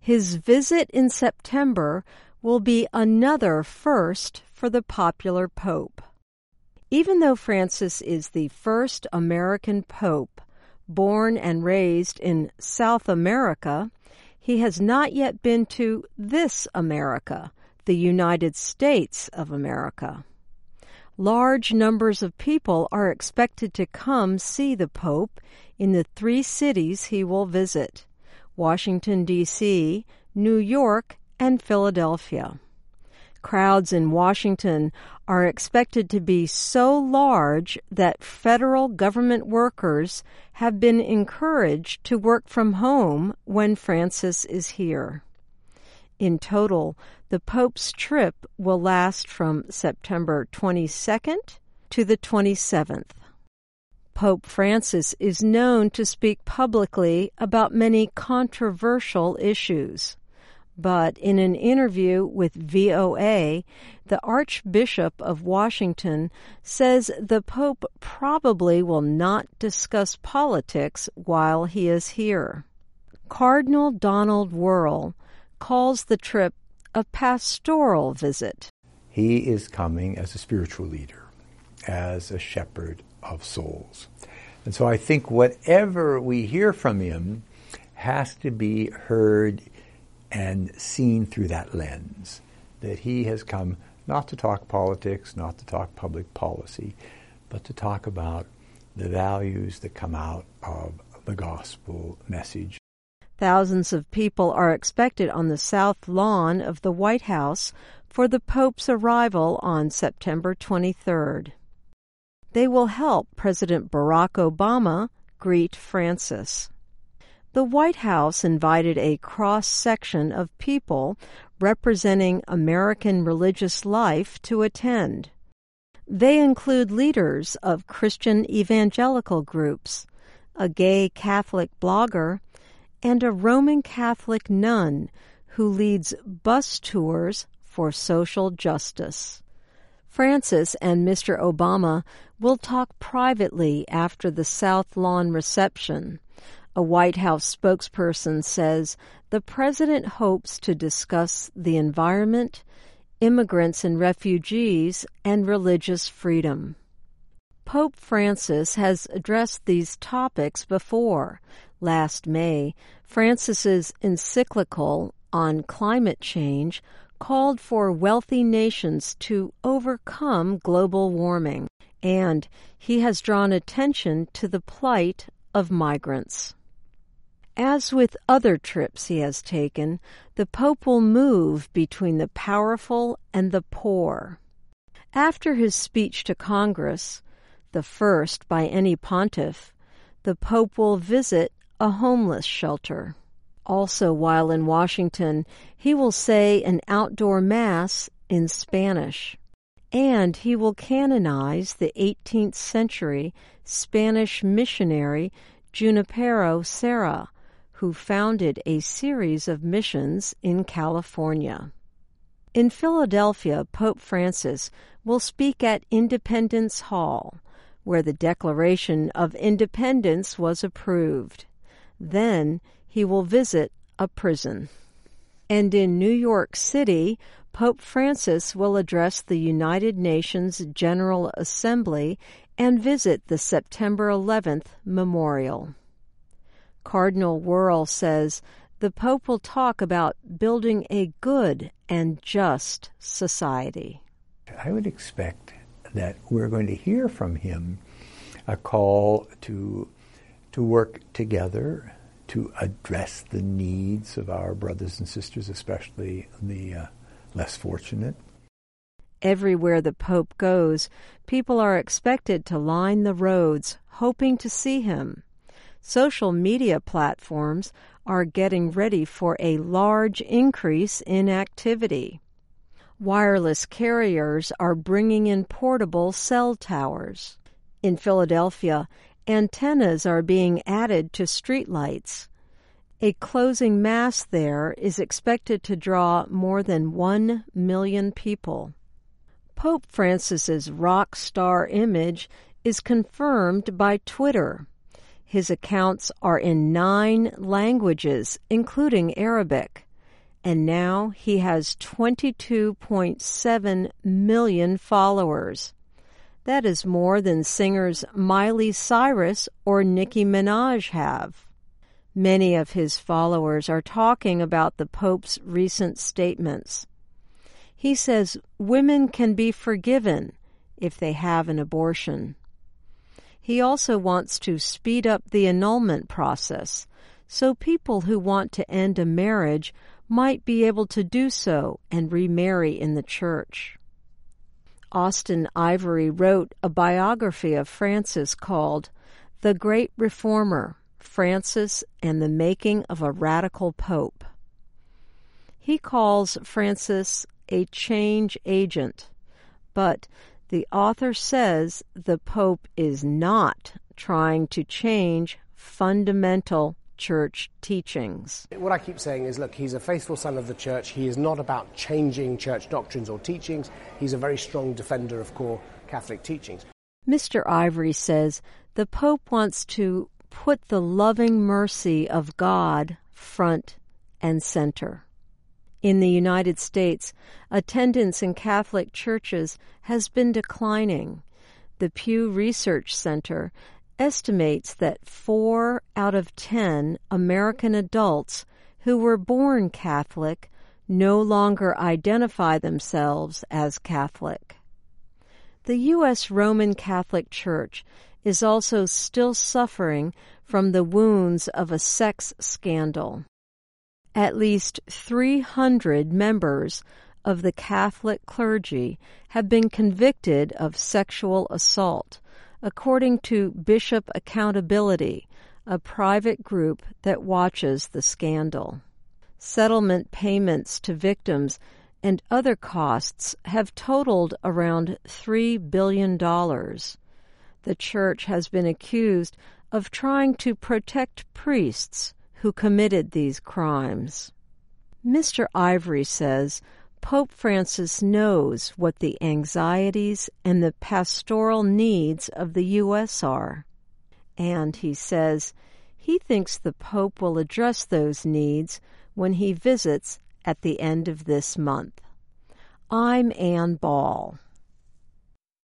His visit in September will be another first for the popular pope. Even though Francis is the first American pope born and raised in South America, he has not yet been to this America, the United States of America. Large numbers of people are expected to come see the Pope in the 3 cities he will visit: Washington, D.C., New York, and Philadelphia. Crowds in Washington are expected to be so large that federal government workers have been encouraged to work from home when Francis is here. In total, the Pope's trip will last from September 22nd to the 27th. Pope Francis is known to speak publicly about many controversial issues. But in an interview with VOA, the Archbishop of Washington says the Pope probably will not discuss politics while he is here. Cardinal Donald Wuerl calls the trip a pastoral visit. He is coming as a spiritual leader, as a shepherd of souls. And so I think whatever we hear from him has to be heard and seen through that lens, that he has come not to talk politics, not to talk public policy, but to talk about the values that come out of the gospel message. Thousands of people are expected on the south lawn of the White House for the Pope's arrival on September 23rd. They will help President Barack Obama greet Francis. The White House invited a cross-section of people representing American religious life to attend. They include leaders of Christian evangelical groups, a gay Catholic blogger, and a Roman Catholic nun who leads bus tours for social justice. Francis and Mr. Obama will talk privately after the South Lawn reception. A White House spokesperson says the president hopes to discuss the environment, immigrants and refugees, and religious freedom. Pope Francis has addressed these topics before. Last May, Francis's encyclical on climate change called for wealthy nations to overcome global warming, and he has drawn attention to the plight of migrants. As with other trips he has taken, the Pope will move between the powerful and the poor. After his speech to Congress, the first by any pontiff, the Pope will visit a homeless shelter. Also, while in Washington, he will say an outdoor Mass in Spanish, and he will canonize the 18th century Spanish missionary Junipero Serra, who founded a series of missions in California. In Philadelphia, Pope Francis will speak at Independence Hall, where the Declaration of Independence was approved. Then he will visit a prison. And in New York City, Pope Francis will address the United Nations General Assembly and visit the September 11th memorial. Cardinal Wuerl says the Pope will talk about building a good and just society. I would expect that we're going to hear from him a call to work together to address the needs of our brothers and sisters, especially the less fortunate. Everywhere the Pope goes, people are expected to line the roads, hoping to see him. Social media platforms are getting ready for a large increase in activity. Wireless carriers are bringing in portable cell towers. In Philadelphia, antennas are being added to streetlights. A closing Mass there is expected to draw more than 1 million people. Pope Francis's rock star image is confirmed by Twitter. His accounts are in 9 languages, including Arabic. and now he has 22.7 million followers. That is more than singers Miley Cyrus or Nicki Minaj have. Many of his followers are talking about the Pope's recent statements. He says women can be forgiven if they have an abortion. He also wants to speed up the annulment process, so people who want to end a marriage might be able to do so and remarry in the church. Austen Ivory wrote a biography of Francis called The Great Reformer, Francis and the Making of a Radical Pope. He calls Francis a change agent, but the author says the Pope is not trying to change fundamental church teachings. What I keep saying is, look, he's a faithful son of the church. He is not about changing church doctrines or teachings. He's a very strong defender of core Catholic teachings. Mr. Ivory says the Pope wants to put the loving mercy of God front and center. In the United States, attendance in Catholic churches has been declining. The Pew Research Center estimates that 4 out of 10 American adults who were born Catholic no longer identify themselves as Catholic. The U.S. Roman Catholic Church is also still suffering from the wounds of a sex scandal. At least 300 members of the Catholic clergy have been convicted of sexual assault, according to Bishop Accountability, a private group that watches the scandal. Settlement payments to victims and other costs have totaled around $3 billion. The church has been accused of trying to protect priests who committed these crimes. Mr. Ivory says Pope Francis knows what the anxieties and the pastoral needs of the U.S. are, and he says he thinks the Pope will address those needs when he visits at the end of this month. I'm Ann Ball.